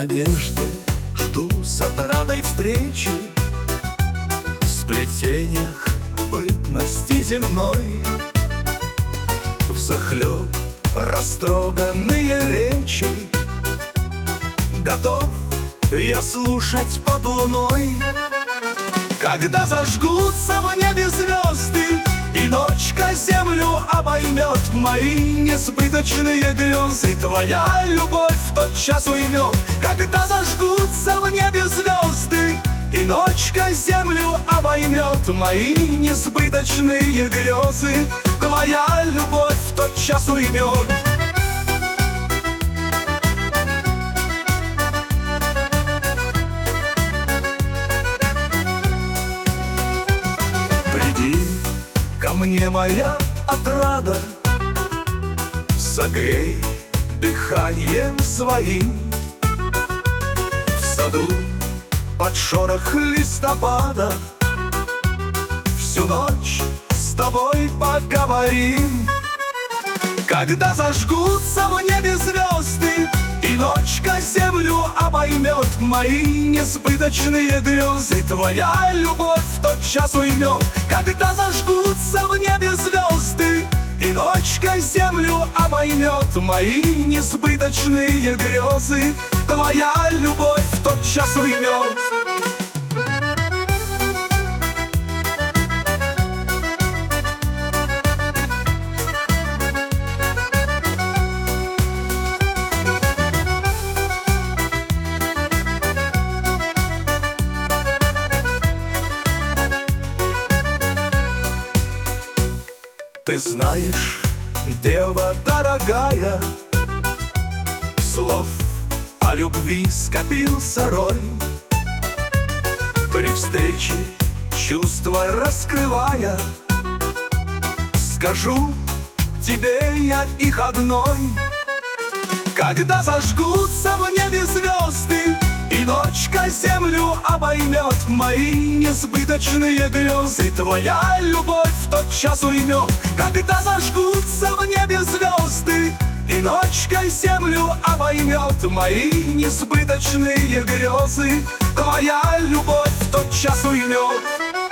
надежде жду с отрадой встречи в сплетениях бытности земной. Взахлеб растроганные речи готов я слушать под луной. Когда зажгутся в небе звезды и ночка землю обоймет, мои несбыточные грезы твоя любовь в тот час уймет. Когда зажгутся в небе звезды и ночка землю обоймет, мои несбыточные грезы твоя любовь в тот час уймет. Приди ко мне, моя отрада, согрей дыханием своим. В саду под шорох листопада всю ночь с тобой поговорим. Когда зажгутся в небе звезды и ночка землю обоймет, мои несбыточные грезы твоя любовь в тот час уймет. Когда зажгутся в небе звезды и ночка землю обоймет, мои несбыточные грезы твоя любовь в тот час уймет. Ты знаешь, дева дорогая, слов о любви скопился рой. При встрече чувства раскрывая, скажу тебе я их одной. Когда зажгутся в небе звезды и ночка землю обоймет, мои несбыточные грезы твоя любовь в тот час уймет. Когда зажгутся в небе звезды и ночка землю обоймет, мои несбыточные грезы твоя любовь в тот час уймет.